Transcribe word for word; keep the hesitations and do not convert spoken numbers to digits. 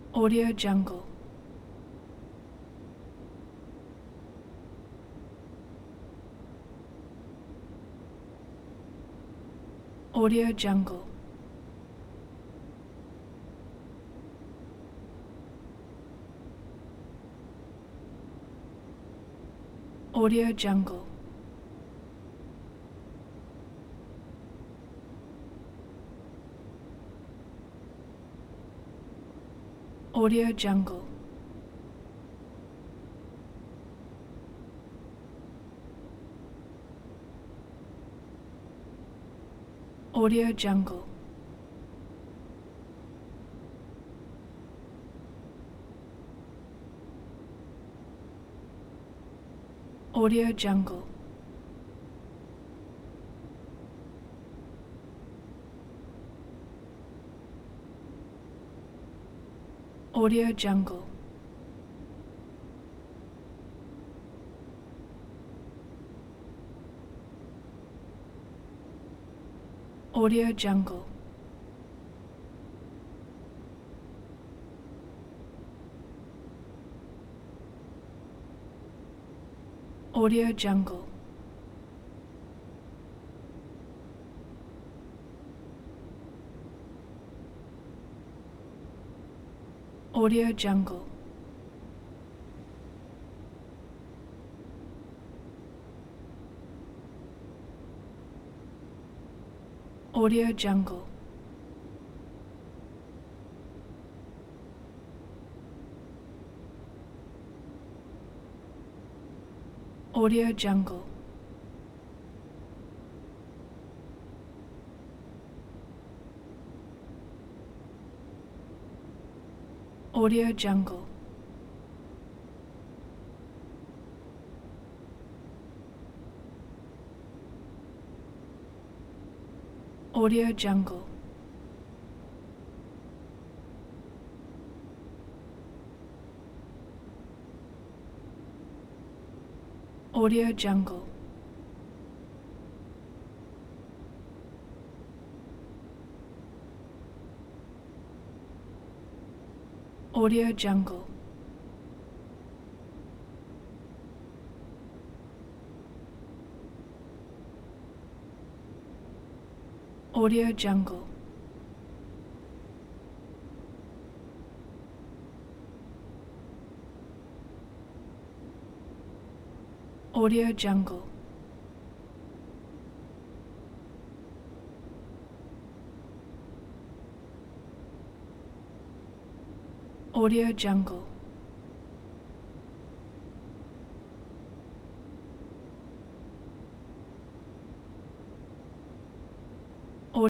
Audio Jungle. Audio Jungle. Audio Jungle. Audio Jungle. Audio Jungle. Audio Jungle. Audio Jungle. Audio Jungle. Audio Jungle. Audio Jungle. Audio Jungle. Audio Jungle. Audio Jungle. Audio Jungle. Audio Jungle. Audio Jungle. Audio Jungle. Audio Jungle. Audio Jungle.